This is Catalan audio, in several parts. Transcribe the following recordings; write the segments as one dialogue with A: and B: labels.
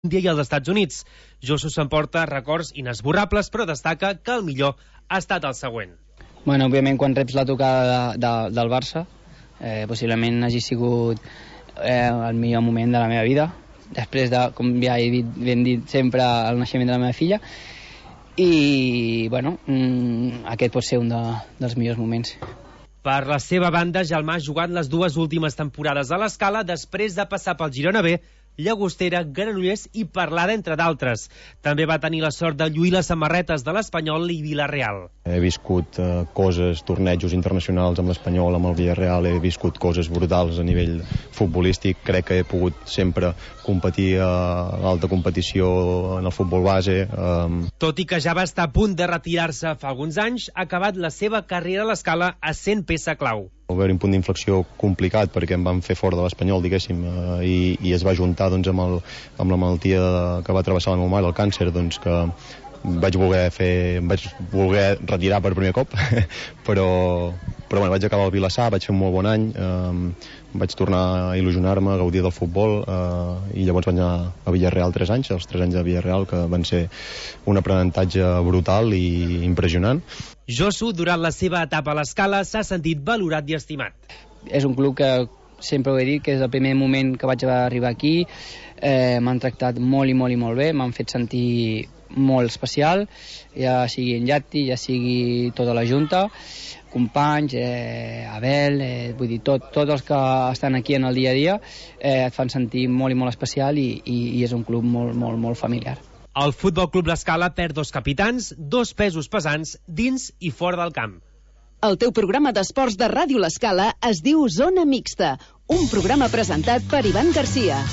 A: Índia i als Estats Units. Josu s'emporta records inesborrables, però destaca que el millor ha estat el següent.
B: Bueno, òbviament quan reps la tocada del Barça, possiblement hagi sigut el millor moment de la meva vida, després de, com ja he dit, ben dit sempre, el naixement de la meva filla, i bueno, aquest pot ser un dels millors moments.
A: Per la seva banda, Gelmà ha jugat les dues últimes temporades a l'Escala després de passar pel Girona B, Llagostera, Granollers i Parlada, entre d'altres. També va tenir la sort de lluir les samarretes de l'Espanyol i Vila-real.
C: He viscut coses, tornejos internacionals amb l'Espanyol, amb el Villarreal, he viscut coses brutals a nivell futbolístic. Crec que he pogut sempre competir a l'alta competició en el futbol base.
A: Tot i que ja va estar a punt de retirar-se fa alguns anys, ha acabat la seva carrera a l'Escala essent peça clau.
C: Va haver un punt d'inflexió complicat perquè em van fer fora de l'Espanyol, diguéssim, i es va juntar doncs, amb la malaltia que va travessar la meva mare, el càncer, doncs, que em vaig voler retirar per primer cop, però bueno, vaig acabar al Vilassar, vaig fer un molt bon any, vaig tornar a il·lusionar-me, a gaudir del futbol, i llavors vaig anar a Villarreal 3 anys, els 3 anys de Villarreal, que van ser un aprenentatge brutal i impressionant.
A: Josu, durant la seva etapa a l'Escala, s'ha sentit valorat i estimat.
B: És un club que sempre ho he dit, que és el primer moment que vaig arribar aquí, m'han tractat molt i molt i molt bé, m'han fet sentir molt especial, ja sigui en Llatti, ja sigui tota la Junta, companys, Abel, vull dir, tots els que estan aquí en el dia a dia et fan sentir molt i molt especial i és un club molt, molt, molt familiar.
A: El Futbol Club L'Escala perd 2 capitans, 2 pesos pesants, dins i fora del camp.
D: El teu programa d'esports de Ràdio L'Escala es diu Zona Mixta, un programa presentat per Ivan Garcia.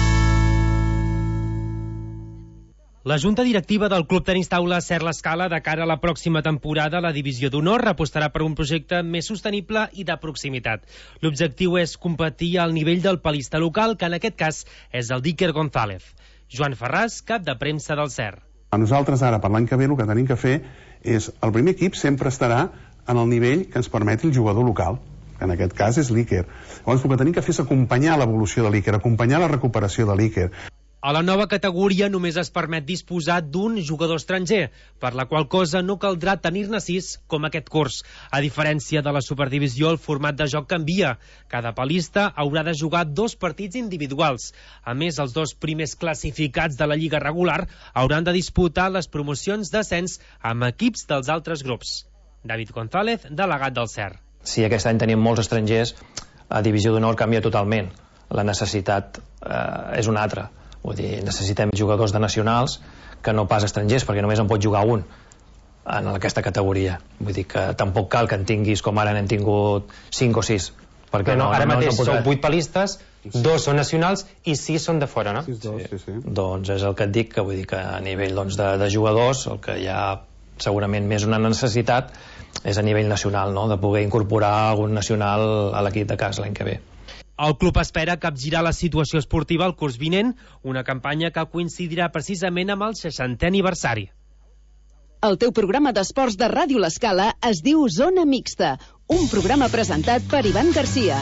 A: La Junta Directiva del Club Tenis Taula Ser L'Escala, de cara a la pròxima temporada a la Divisió d'Honor, apostarà per un projecte més sostenible i de proximitat. L'objectiu és competir al nivell del palista local, que en aquest cas és el d'Iker González. Joan Ferràs, cap de premsa del CER.
E: A nosaltres ara, per l'any que ve, el que tenim que fer és... El primer equip sempre estarà en el nivell que ens permeti el jugador local, que en aquest cas és l'Iker. Llavors, el que tenim que fer és acompanyar l'evolució de l'Iker, acompanyar la recuperació de l'Iker.
A: A la nova categoria només es permet disposar d'un jugador estranger, per la qual cosa no caldrà tenir-ne 6 com aquest curs. A diferència de la Superdivisió, el format de joc canvia. Cada palista haurà de jugar 2 partits individuals. A més, els 2 primers classificats de la Lliga regular hauran de disputar les promocions d'ascens amb equips dels altres grups. David González, delegat del CER.
F: Si aquest any tenim molts estrangers, la Divisió d'Honor canvia totalment. La necessitat és una altra. Vull dir, necessitem jugadors de nacionals que no pas estrangers, perquè només en pot jugar un en aquesta categoria. Vull dir que tampoc cal que en tinguis, com ara n'hem tingut 5 o 6. Perquè
G: ara mateix sou 8 palistes, 2 són nacionals i 6 són de fora, no?
E: Sí.
F: Doncs és el que et dic, que vull dir que a nivell de jugadors, el que hi ha segurament més una necessitat és a nivell nacional, no? De poder incorporar algun nacional a l'equip de casa l'any que ve.
A: El club espera capgirar la situació esportiva el curs vinent, una campanya que coincidirà precisament amb el 60è aniversari.
D: El teu programa d'esports de Ràdio L'Escala es diu Zona Mixta, un programa presentat per Ivan Garcia.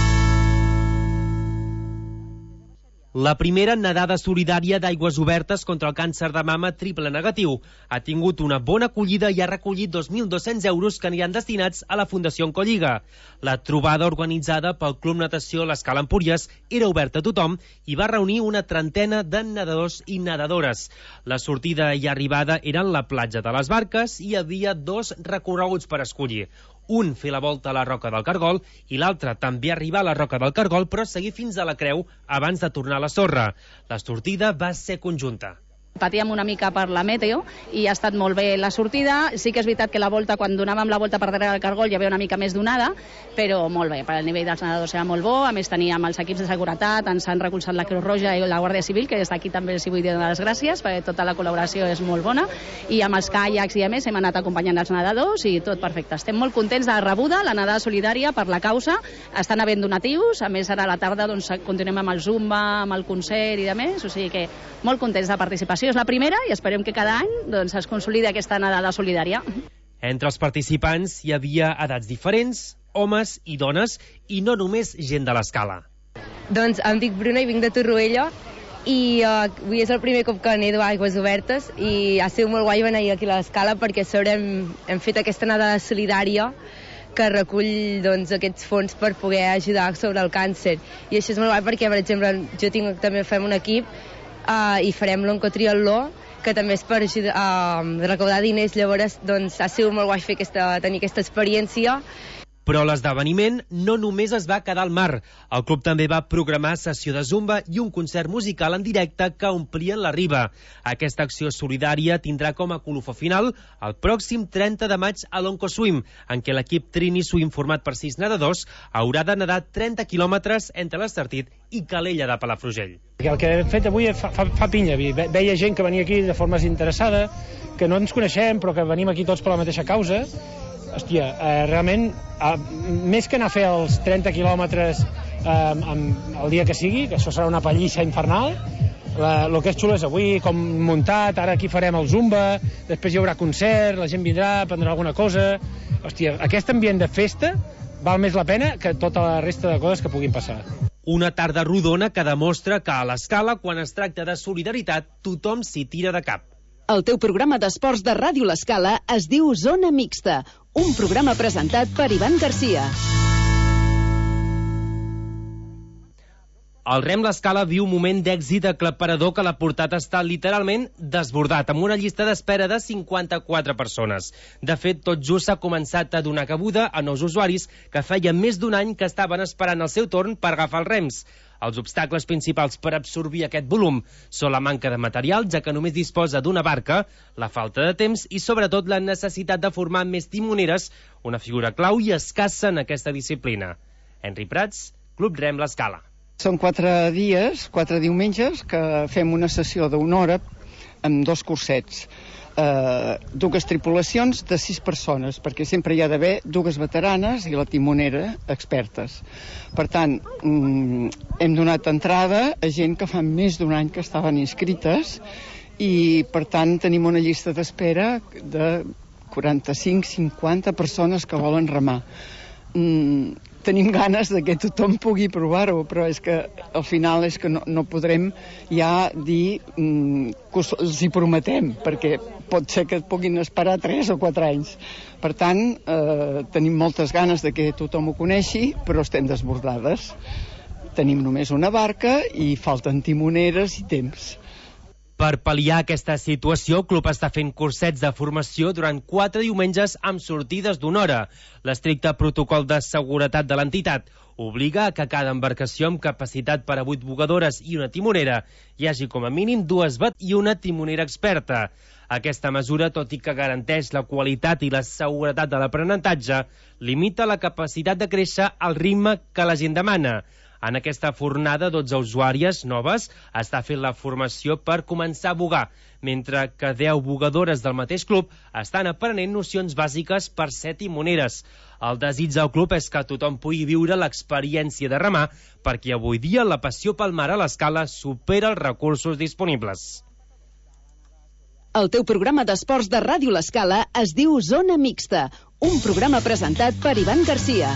A: La primera nedada solidària d'aigües obertes contra el càncer de mama triple negatiu ha tingut una bona acollida i ha recollit 2.200 euros que aniran destinats a la Fundació Oncolliga. La trobada organitzada pel Club Natació L'Escala Empúries era oberta a tothom i va reunir una trentena de nedadors i nedadores. La sortida i arribada eren la platja de les Barques i hi havia 2 recorreguts per escollir. Un fer la volta a la Roca del Cargol i l'altre també arribar a la Roca del Cargol però seguir fins a la Creu abans de tornar a la sorra. La sortida va ser conjunta.
H: Patíem una mica per la meteo i ha estat molt bé la sortida. Sí que és veritat que la volta, quan donàvem la volta per darrere del Cargol, hi havia una mica més donada, però molt bé, per al nivell dels nedadors era molt bo. A més, teníem els equips de seguretat, ens han recolzat la Creu Roja i la Guàrdia Civil, que des d'aquí també els vull donar les gràcies, perquè tota la col·laboració és molt bona, i amb els caiacs i a més hem anat acompanyant els nedadors i tot perfecte. Estem molt contents de la rebuda, la nedada solidària per la causa. Estan havent donatius, a més ara a la tarda doncs, continuem amb el Zumba, amb el concert i de més, o sigui que molt contents de participació. És la primera i esperem que cada any doncs, es consolidi aquesta nedada solidària.
A: Entre els participants hi havia edats diferents, homes i dones, i no només gent de l'Escala.
I: Doncs em dic Bruna i vinc de Torroella i avui és el primer cop que nedo a Aigües Obertes i ha sigut molt guai venir aquí a l'Escala perquè a sobre hem fet aquesta nedada solidària que recull doncs, aquests fons per poder ajudar sobre el càncer. I això és molt guai perquè, per exemple, també fem un equip i farem l'oncotriatló, que també és per recaudar diners. Llavors doncs, ha sigut molt guai tenir aquesta experiència.
A: Però l'esdeveniment no només es va quedar al mar. El club també va programar sessió de zumba i un concert musical en directe que omplien la riba. Aquesta acció solidària tindrà com a colofó final el pròxim 30 de maig a l'Oncoswim, en què l'equip Trini Swim format per 6 nedadors haurà de nedar 30 quilòmetres entre l'Estartit i Calella de Palafrugell.
J: El que hem fet avui fa pinya. Veia gent que venia aquí de forma desinteressada, que no ens coneixem però que venim aquí tots per la mateixa causa. Hòstia, realment, més que anar a fer els 30 quilòmetres el dia que sigui, que això serà una pallissa infernal, el que és xulo és avui, com muntat, ara aquí farem el zumba, després hi haurà concert, la gent vindrà, prendrà alguna cosa. Hòstia, aquest ambient de festa val més la pena que tota la resta de coses que puguin passar.
A: Una tarda rodona que demostra que a l'Escala, quan es tracta de solidaritat, tothom s'hi tira de cap.
D: El teu programa d'esports de Ràdio L'Escala es diu Zona Mixta, un programa presentat per Ivan Garcia.
A: El Rem L'Escala viu un moment d'èxit aclaparador que l'ha portat a estar literalment desbordat, amb una llista d'espera de 54 persones. De fet, tot just s'ha començat a donar cabuda a nous usuaris que feia més d'un any que estaven esperant el seu torn per agafar els rems. Els obstacles principals per absorbir aquest volum són la manca de material, ja que només disposa d'una barca, la falta de temps i, sobretot, la necessitat de formar més timoneres, una figura clau i escassa en aquesta disciplina. Henry Prats, Club Rem L'Escala.
K: Són 4 dies, 4 diumenges, que fem una sessió d'1 hora amb 2 cursets. 2 tripulacions de 6 persones, perquè sempre hi ha d'haver 2 veteranes i la timonera expertes. Per tant, hem donat entrada a gent que fa més d'un any que estaven inscrites i, per tant, tenim una llista d'espera de 45-50 persones que volen remar. Tenim ganes de que tothom pugui provar-ho, però és que al final és que no podrem ja dir que els hi prometem, perquè pot ser que puguin esperar 3 o 4 anys. Per tant, tenim moltes ganes de que tothom ho coneixi, però estem desbordades. Tenim només una barca i falten timoneres i temps.
A: Per pal·liar aquesta situació, el club està fent cursets de formació durant 4 diumenges amb sortides d'1 hora. L'estricte protocol de seguretat de l'entitat obliga a que cada embarcació amb capacitat per a 8 bugadores i una timonera hi hagi com a mínim 2 i una timonera experta. Aquesta mesura, tot i que garanteix la qualitat i la seguretat de l'aprenentatge, limita la capacitat de créixer al ritme que la gent demana. En aquesta fornada, 12 usuàries noves està fent la formació per començar a bugar, mentre que 10 bugadores del mateix club estan aprenent nocions bàsiques per ser timoneres. El desig del club és que tothom pugui viure l'experiència de remar, perquè avui dia la passió pel mar a l'Escala supera els recursos disponibles.
D: El teu programa d'esports de Ràdio L'Escala es diu Zona Mixta, un programa presentat per Ivan Garcia.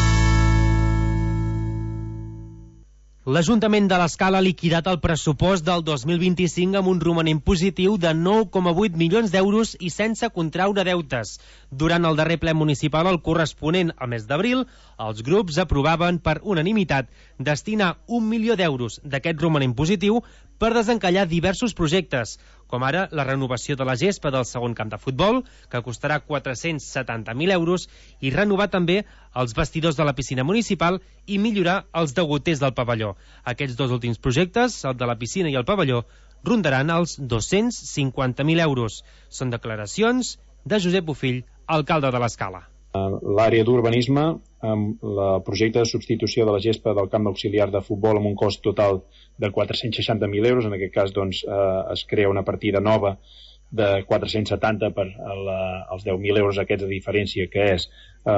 A: L'Ajuntament de l'Escala ha liquidat el pressupost del 2025 amb un romanent positiu de 9,8 milions d'euros i sense contraure deutes. Durant el darrer ple municipal, el corresponent al mes d'abril, els grups aprovaven per unanimitat destinar 1 milió d'euros d'aquest romanent positiu per desencallar diversos projectes, com ara la renovació de la gespa del segon camp de futbol, que costarà 470.000 euros, i renovar també els vestidors de la piscina municipal i millorar els degoters del pavelló. Aquests 2 últims projectes, el de la piscina i el pavelló, rondaran els 250.000 euros. Són declaracions de Josep Bofill, alcalde de l'Escala.
L: L'àrea d'urbanisme, amb el projecte de substitució de la gespa del camp auxiliar de futbol amb un cost total de 460.000 euros. En aquest cas es crea una partida nova de 470 per els 10.000 euros aquests de diferència, que és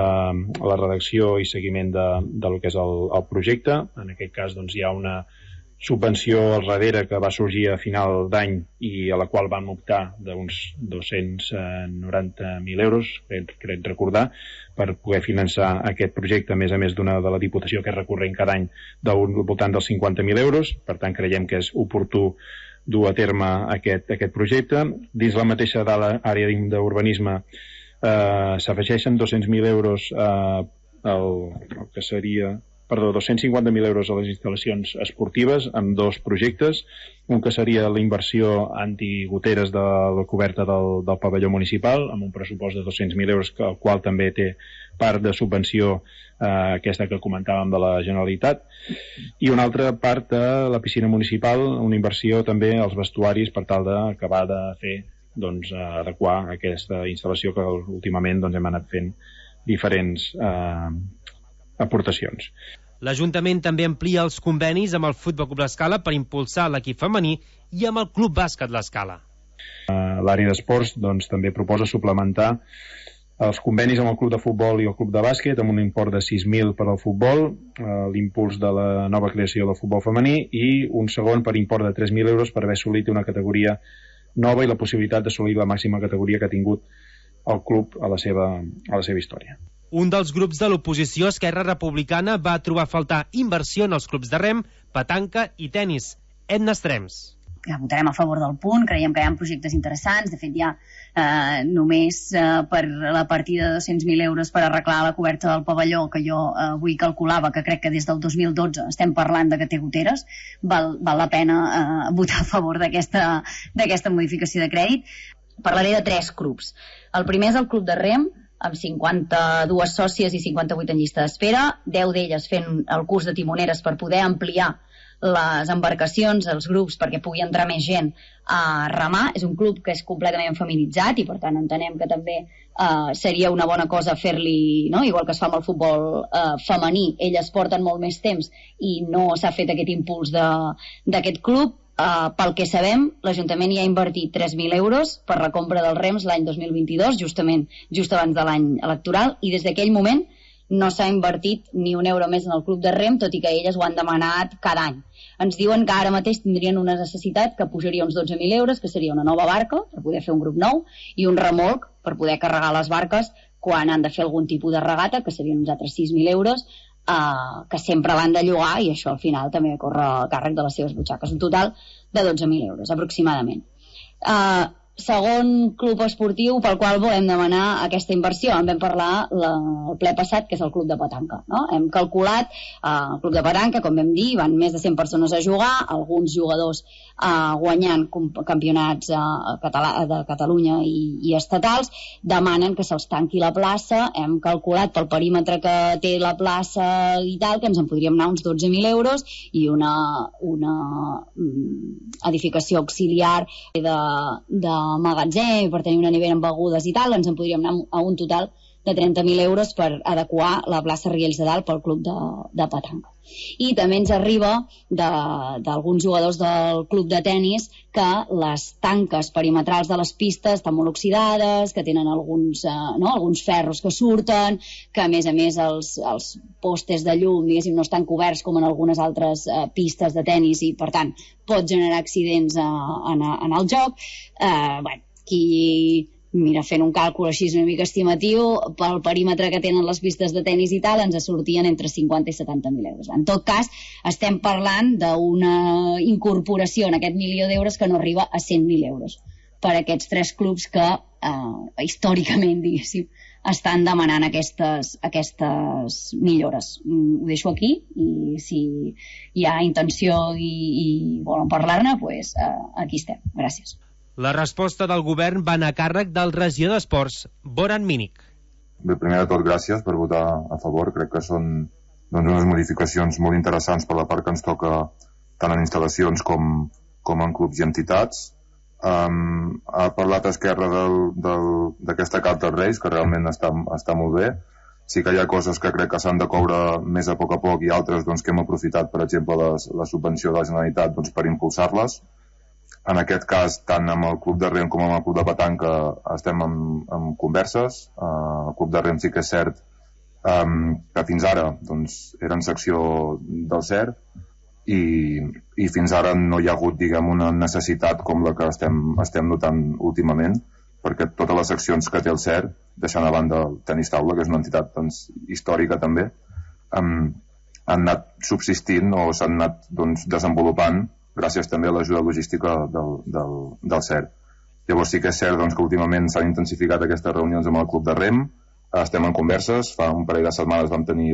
L: la redacció i seguiment de lo que és el projecte. En aquest cas hi ha subvenció al darrere que va sorgir a final d'any i a la qual vam optar d'uns 290.000 euros, crec recordar, per poder finançar aquest projecte, a més d'una de la Diputació que és recurrent cada any del voltant dels 50.000 euros. Per tant, creiem que és oportú dur a terme aquest projecte. Dins la mateixa àrea d'urbanisme s'afegeixen 200.000 euros el que seria... 250.000 euros a les instal·lacions esportives amb dos projectes, un que seria la inversió antigoteres de la coberta del pavelló municipal amb un pressupost de 200.000 euros, el qual també té part de subvenció aquesta que comentàvem de la Generalitat, i una altra part de la piscina municipal, una inversió també als vestuaris per tal d'acabar de fer, adequar aquesta instal·lació que últimament hem anat fent diferents aportacions.
A: L'Ajuntament també amplia els convenis amb el Futbol Club L'Escala per impulsar l'equip femení i amb el Club Bàsquet L'Escala.
L: L'àrea d'esports també proposa suplementar els convenis amb el club de futbol i el club de bàsquet amb un import de 6.000 per al futbol, l'impuls de la nova creació del futbol femení i un segon per import de 3.000 euros per haver assolit una categoria nova i la possibilitat d'assolir la màxima categoria que ha tingut el club a la seva història.
A: Un dels grups de l'oposició, Esquerra Republicana, va trobar a faltar inversió en els clubs de rem, petanca i tennis. Edna Estrems.
M: Votarem a favor del punt, creiem que hi ha projectes interessants, de fet hi ha només per la partida de 200.000 euros per arreglar la coberta del pavelló, que jo avui calculava que crec que des del 2012 estem parlant de que té goteres, val la pena votar a favor d'aquesta modificació de crèdit. Parlaré de 3 clubs. El primer és el club de rem, amb 52 sòcies i 58 en llista d'espera, 10 d'elles fent el curs de timoneres per poder ampliar les embarcacions, els grups, perquè pugui entrar més gent a remar. És un club que és completament feminitzat i per tant entenem que també seria una bona cosa fer-li, no? Igual que es fa amb el futbol femení, elles porten molt més temps i no s'ha fet aquest impuls d'aquest club. Pel que sabem, l'Ajuntament hi ha invertit 3.000 euros per la compra dels rems l'any 2022, just abans de l'any electoral, i des d'aquell moment no s'ha invertit ni un euro més en el club de rem, tot i que elles ho han demanat cada any. Ens diuen que ara mateix tindrien una necessitat que pujaria uns 12.000 euros, que seria una nova barca per poder fer un grup nou i un remolc per poder carregar les barques quan han de fer algun tipus de regata, que serien uns altres 6.000 euros, que sempre l'han de llogar i això al final també corre a càrrec de les seves butxaques, un total de 12.000 euros aproximadament. Segon club esportiu pel qual volem demanar aquesta inversió, en vam parlar el ple passat, que és el club de petanca, no? Hem calculat el club de petanca, com vam dir, van més de 100 persones a jugar, alguns jugadors guanyant campionats de Catalunya i estatals, demanen que se'ls tanqui la plaça. Hem calculat pel perímetre que té la plaça i tal, que ens en podríem anar uns 12.000 euros i una edificació auxiliar de magatzem, per tenir una nevera amb begudes i tal, ens en podríem anar a un total de 30.000 euros per adequar la plaça Riells de Dalt pel club de petanca. I també ens arriba d'alguns jugadors del club de tennis que les tanques perimetrals de les pistes estan molt oxidades, que tenen alguns ferros que surten, que a més els postes de llum, diguéssim, no estan coberts com en algunes altres pistes de tennis i per tant pot generar accidents en el joc. Mira, fent un càlcul així una mica estimatiu, pel perímetre que tenen les pistes de tennis i tal, ens sortien entre 50 i 70.000 euros. En tot cas, estem parlant d'una incorporació en aquest milió d'euros que no arriba a 100.000 euros per a aquests 3 clubs que històricament, diguéssim, estan demanant aquestes millores. Ho deixo aquí i si hi ha intenció i volen parlar-ne, doncs aquí estem. Gràcies.
A: La resposta del govern va anar a càrrec del regidor d'Esports, Boran Mínic.
N: Bé, primer de tot, gràcies per votar a favor. Crec que són unes modificacions molt interessants per la part que ens toca tant en instal·lacions com en clubs i entitats. Ha parlat Esquerra d'aquesta carta als Reis, que realment està molt bé. Sí que hi ha coses que crec que s'han de coure més a poc i altres que hem aprofitat, per exemple, la subvenció de la Generalitat per impulsar-les. En aquest cas, tant amb el club de rem com amb el club de petanca estem en converses. El club de rem sí que és cert que fins ara era en secció del CERT i fins ara no hi ha hagut, diguem, una necessitat com la que estem notant últimament, perquè totes les accions que té el CER, deixant a banda el tenis taula, que és una entitat doncs, històrica també, han anat subsistint o s'han anat desenvolupant gràcies també a l'ajuda logística del CER. Llavors sí que és cert que últimament s'han intensificat aquestes reunions amb el club de rem, estem en converses, fa un parell de setmanes vam tenir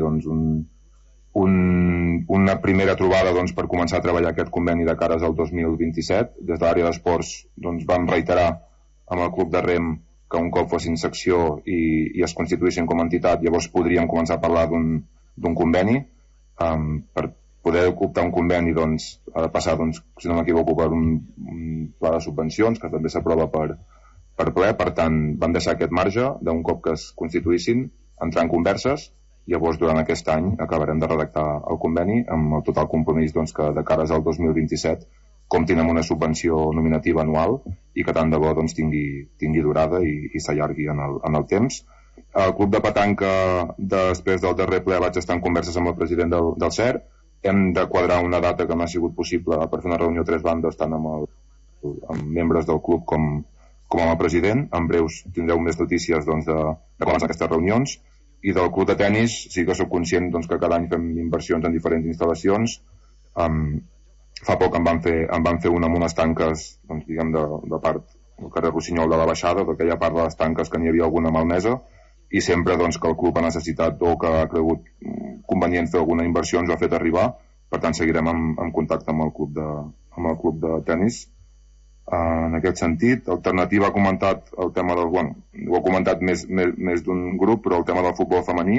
N: una primera trobada per començar a treballar aquest conveni de cares al 2027. Des de l'àrea d'esports vam reiterar amb el club de rem que un cop fossin secció i es constituïssin com a entitat, llavors podríem començar a parlar d'un conveni. Per poder optar un conveni ha de passar, si no m'equivoco, per un pla de subvencions que també s'aprova per ple. Per tant, vam deixar aquest marge d'un cop que es constituïssin, entrar en converses. Llavors, durant aquest any acabarem de redactar el conveni amb el total compromís que de cares al 2027 comptin amb una subvenció nominativa anual i que tant de bo tingui durada i s'allargui en el temps. El club de petanca, després del darrer ple, vaig estar en converses amb el president del CER. Hem de quadrar una data que no ha sigut possible per fer una reunió a tres bandes, tant amb membres del club com amb el president. En breus tindreu més notícies de com van aquestes reunions. I del club de tenis sí que soc conscient que cada any fem inversions en diferents instal·lacions. Fa poc en van fer una amb unes tanques, diguem, de part del carrer Rossinyol de la Baixada, d'aquella part de les tanques que n'hi havia alguna malmesa, i sempre que el club ha necessitat o que ha cregut convenient fer alguna inversió ens ho ha fet arribar. Per tant, seguirem en contacte amb el club de tenis. En aquest sentit, Alternativa ha comentat el tema del... ho ha comentat més d'un grup, però el tema del futbol femení.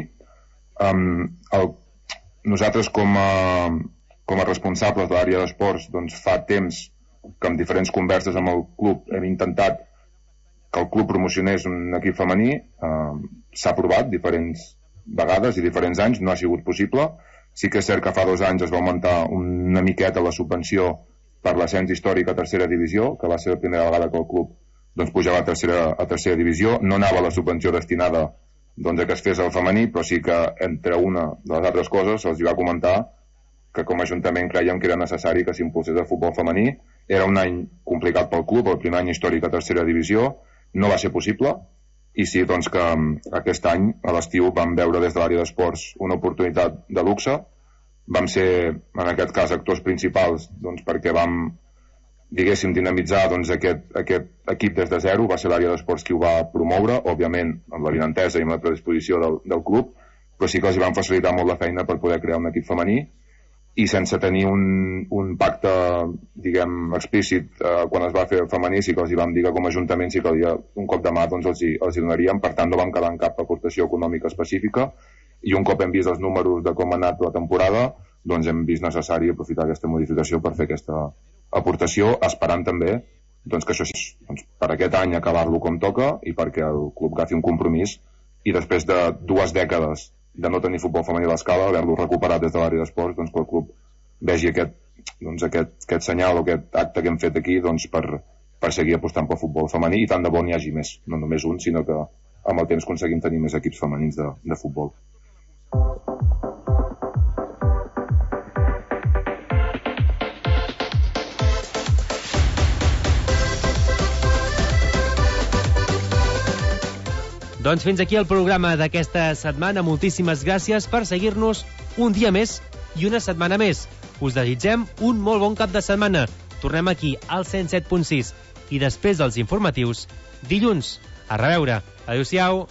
N: Nosaltres, com a responsables de l'àrea d'esports, fa temps que amb diferents converses amb el club hem intentat que el club promocionés un equip femení. S'ha provat diferents vegades i diferents anys, no ha sigut possible. Sí que és cert que fa 2 anys es va augmentar una miqueta la subvenció per l'ascens històric a tercera divisió, que va ser la primera vegada que el club pujava a tercera divisió. No anava la subvenció destinada a que es fes el femení, però sí que entre una de les altres coses se'ls va comentar que com a Ajuntament creiem que era necessari que s'impulsés el futbol femení. Era un any complicat pel club, el primer any històric a tercera divisió, no va ser possible, i sí que aquest any, a l'estiu, vam veure des de l'àrea d'esports una oportunitat de luxe. Vam ser, en aquest cas, actors principals perquè vam, diguéssim, dinamitzar aquest equip des de zero. Va ser l'àrea d'esports qui ho va promoure, òbviament amb l'avinentesa i amb la predisposició del club, però sí que els van facilitar molt la feina per poder crear un equip femení, i sense tenir un pacte, diguem, explícit quan es va fer el femení, sí que els vam dir que com a Ajuntament sí que un cop de mà els donaríem. Per tant, no vam quedar en cap aportació econòmica específica, i un cop hem vist els números de com ha anat la temporada, hem vist necessari aprofitar aquesta modificació per fer aquesta aportació, esperant també que això és per aquest any acabar-lo com toca i perquè el club agafi un compromís i després de 2 dècades de no tenir futbol femení a l'escala, haver-lo recuperat des de l'àrea d'esports, que el club vegi aquest senyal o aquest acte que hem fet aquí per seguir apostant pel futbol femení, i tant de bo n'hi hagi més, no només un, sinó que amb el temps aconseguim tenir més equips femenins de futbol.
A: Doncs fins aquí el programa d'aquesta setmana. Moltíssimes gràcies per seguir-nos un dia més i una setmana més. Us desitgem un molt bon cap de setmana. Tornem aquí al 107.6 i després dels informatius dilluns. A reveure. Adéu-siau.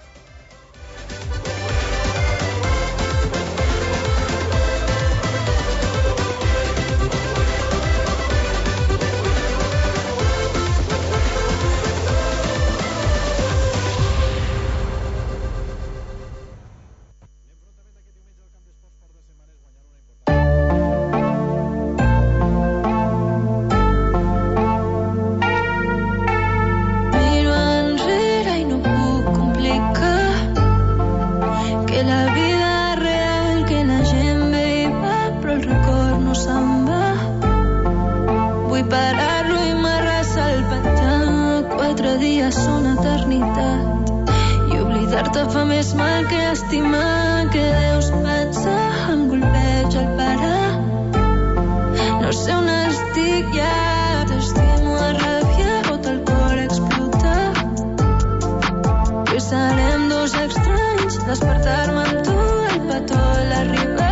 O: Te fa més mal que estimar, que deus pensar, em golpeja el parar. no sé on estic ja. T'estimo a ràbia, tot el cor explota. Que serem dos estranys, despertar-me amb tu, el petó a l'arribar.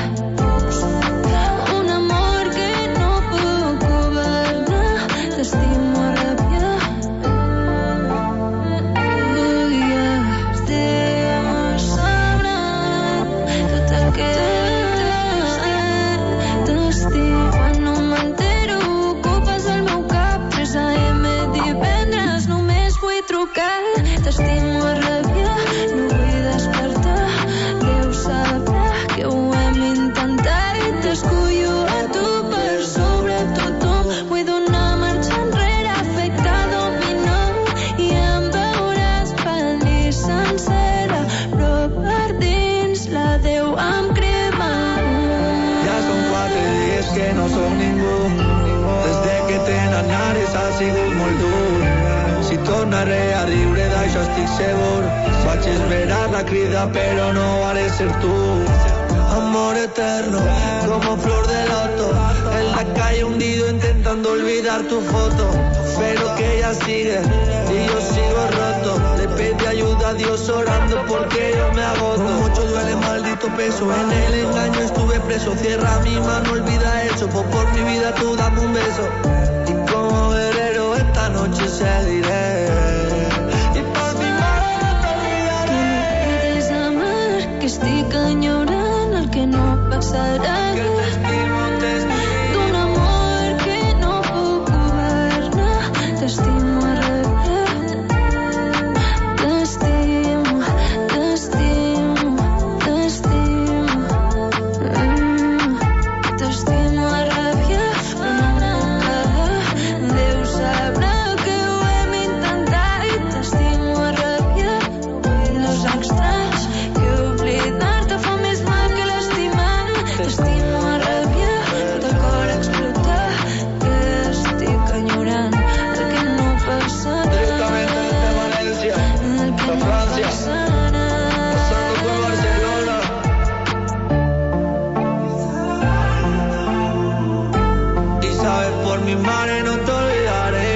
O: Un amor que no puc governar. T'estimo a ràbia. Estem sabrant tot el que t'estimo. Quan no m'entero, ocupes el meu cap. 3 AM divendres, només vull trucar. T'estimo a ràbia, no vull despertar. Déu sabrà que ho hem intentat i t'escullo a tu per sobre tothom. Vull donar marxa enrere, efecte dominó, i em veuràs feliç sencera, però per dins la Déu em crema.
P: Ja són 4 dies que no som ningú. Des de que tenen nares ha sigut molt dur. Si tornaré a riure d'això estic segur. Vaig esperar la crida però no haré ser tu. Amor eterno, como flor de loto. En la calle hundido intentando olvidar tu foto. Pero que ella sigue y yo sigo roto. Le pedí ayuda a Dios orando porque yo me agoto. Mucho duele maldito peso, en el engaño estuve preso. Cierra mi mano, olvida eso, por mi vida tú dame un beso. Y como guerrero esta noche seguiré. Y por mi mano no te olvidaré.
O: Que no puedes amar, que estic enyorant el que no passarà.
P: Que t'estimo,
O: D'un amor que no puc governar. T'estimo a ràbia. T'estimo, t'estimo, t'estimo. T'estimo a ràbia, però no puc acabar. Déu sabrà que ho hem intentat i t'estimo a ràbia. No vull dos estranys, que oblidar-te fa més mal que lastimar. T'estimo a ràbia, tot el cor explota, que estic enyorant el que no passarà.
P: Directamente desde Valencia, de Francia, pasando por Barcelona. Y sabes, por mis mares no te olvidaré.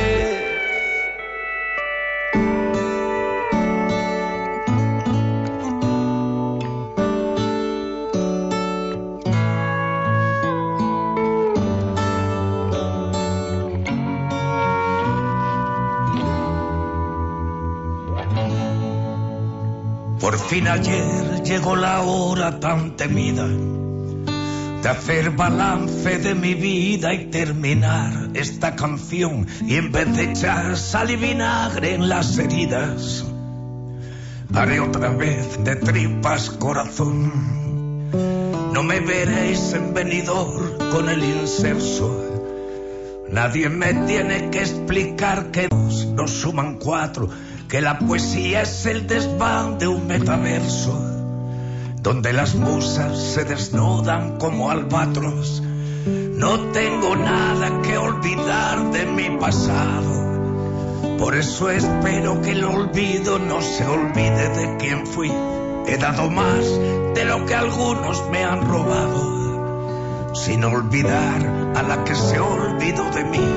Q: Por fin ayer llegó la hora tan temida de hacer balance de mi vida y terminar esta canción, y en vez de echar sal y vinagre en las heridas, haré otra vez de tripas corazón. No me veréis en Benidorm con el inserso. Nadie me tiene que explicar que dos nos suman 4, que la poesía es el desván de un metaverso, donde las musas se desnudan como albatros. No tengo nada que olvidar de mi pasado, por eso espero que el olvido no se olvide de quién fui. He dado más de lo que algunos me han robado, sin olvidar a la que se olvidó de mí.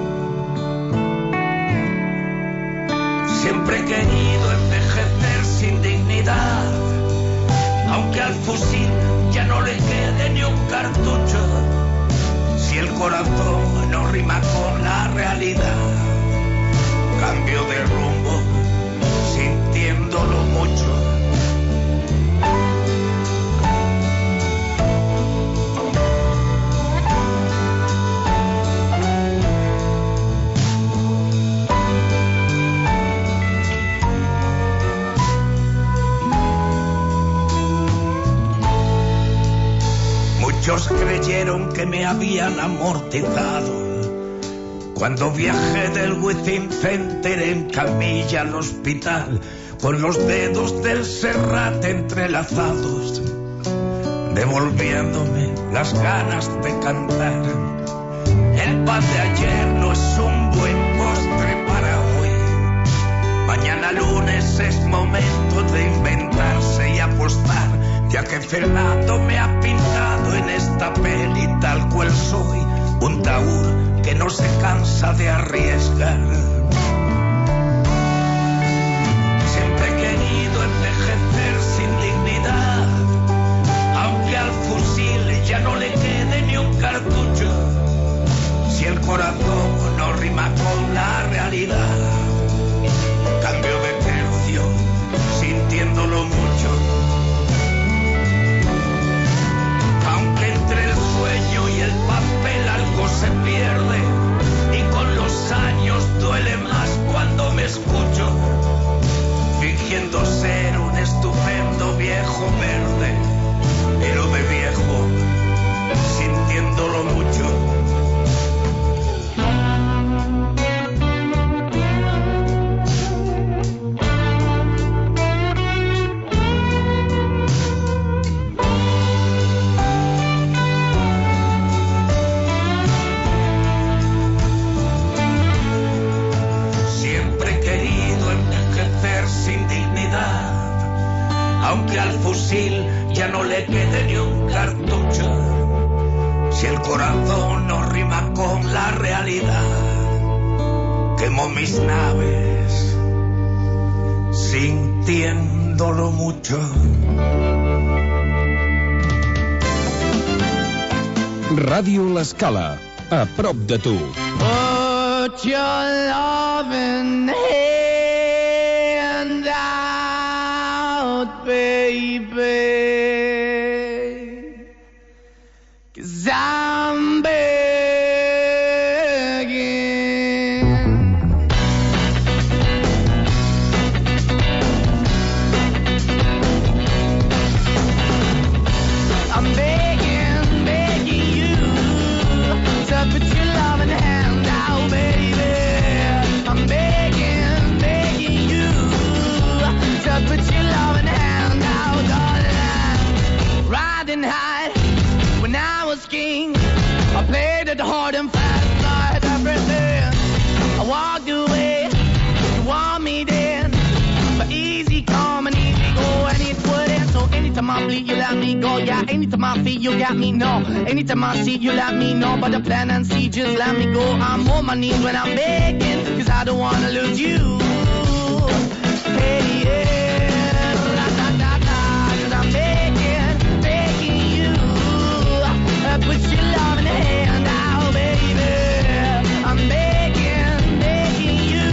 Q: Siempre he querido envejecer sin dignidad, aunque al fusil ya no le quede ni un cartucho. Si el corazón no rima con la realidad, cambio de rumbo sintiéndolo mucho. Muchos creyeron que me habían amortizado cuando viajé del Within Center en camilla al hospital, con los dedos del Serrat entrelazados, devolviéndome las ganas de cantar. El pan de ayer no es un buen postre para hoy. Mañana lunes es momento de inventarse y apostar, ya que Fernando me ha pintado en esta peli tal cual soy, un ataúd que no se cansa de arriesgar. Siempre he querido envejecer sin dignidad, aunque al fusil ya no le quede ni un cartucho, si el corazón no rima con la realidad. Cambio de tercio, sintiéndolo mucho, aunque entre el sueño y el papel algo se pierde, y con los años duele más cuando me escucho, fingiendo ser un estupendo viejo verde, pero de viejo, sintiéndolo mucho. Aunque al fusil ya no le quede ni un cartucho, si el corazón no rima con la realidad, quemo mis naves sintiéndolo mucho.
R: Ràdio L'Escala, a prop de tu.
P: Put your loving hand out, baby, 'cause I'm begging. I'm begging, begging you to put your loving hand out, baby. I'm begging, begging you to put your loving hand out, darling. Riding high when I was king, I played it hard and fast, I had everything. I walked away, you want me then, but easy come and easy go, and it wouldn't. So anytime I bleed, you let me go. Yeah, anytime I feel, you got me, no. Anytime I see, you let me know. But the plan and see, just let me go. I'm on my knees when I'm begging, 'cause I don't wanna lose you. Hey, yeah, la-da-da-da, 'cause I'm begging, begging you, put your loving hand out, baby. I'm begging, begging you,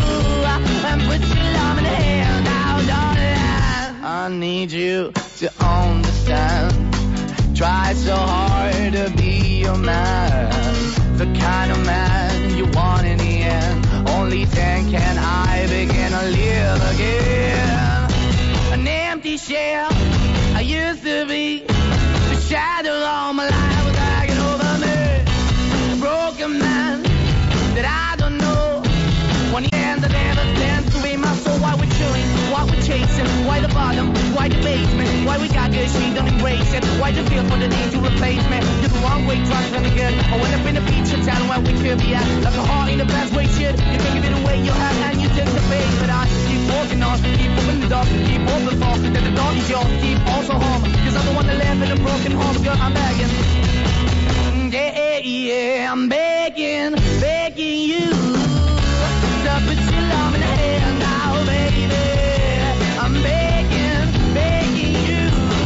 P: put your loving hand out, darling. I need you to understand. Try so hard to be your man, the kind of man you want in the end. Only then can I begin to live again. An empty shell I used to be, the shadow all my life was hanging over me. A broken man that I don't know. One hand that never stands to be my soul. Why we're chilling, why we're chasing, why the bottom, why the basement, why we got good, she don't embrace it. Why the feel for the need to replace me? You're the wrong way, trying to be good. I went up in a feature town where we could be at, like a heart in the best way, shit. You can give it away, you have, and you take the bait. But I keep walking on, keep moving the dog, keep open for, that the dog is yours, keep also home. 'Cause I'm the one that live in a broken home, girl, I'm begging. Yeah, yeah, I'm begging, begging you to put your loving hand out, baby. I'm begging, begging you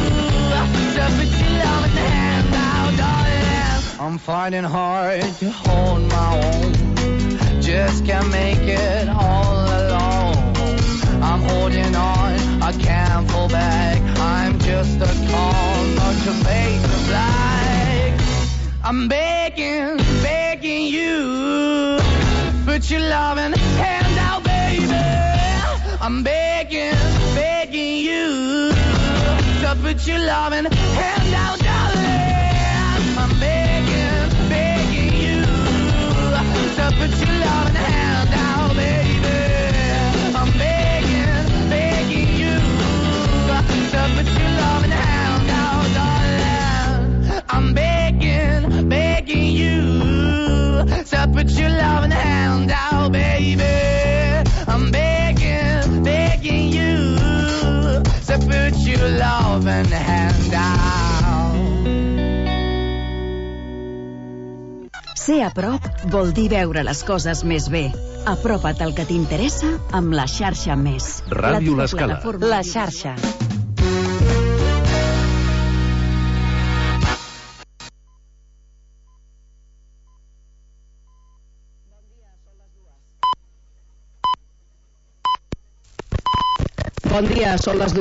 P: to put your loving hand out, darling. I'm finding hard to hold my own, just can't make it all alone. I'm holding on, I can't fall back. I'm just a call, not to make the black. I'm begging, begging you, put your loving hand out, baby. I'm begging, begging you to put your loving hand out, darling. I'm begging, begging you to put your loving hand out, baby. I'm begging, begging you to put your loving hand out, darling. I'm begging, begging you to put your loving hand out, baby. I'm begging, begging you to put your loving hand out.
D: Ser a prop vol dir veure les coses més bé. Apropa't al que t'interessa amb la xarxa Més.
R: Ràdio L'Escala.
D: La xarxa. Bon dia, són les